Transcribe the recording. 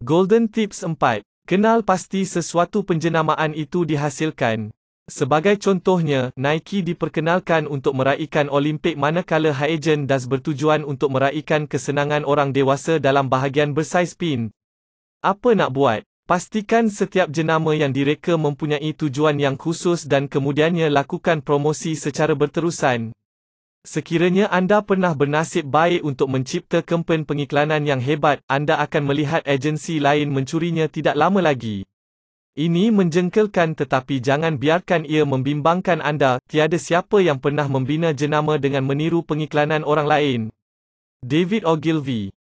Golden Tips 4. Kenal pasti sesuatu penjenamaan itu dihasilkan. Sebagai contohnya, Nike diperkenalkan untuk meraihkan Olimpik manakala Haagen-Dazs bertujuan untuk meraihkan kesenangan orang dewasa dalam bahagian bersaiz pin. Apa nak buat? Pastikan setiap jenama yang direka mempunyai tujuan yang khusus dan kemudiannya lakukan promosi secara berterusan. Sekiranya anda pernah bernasib baik untuk mencipta kempen pengiklanan yang hebat, anda akan melihat agensi lain mencurinya tidak lama lagi. Ini menjengkelkan tetapi jangan biarkan ia membimbangkan anda. Tiada siapa yang pernah membina jenama dengan meniru pengiklanan orang lain. David Ogilvy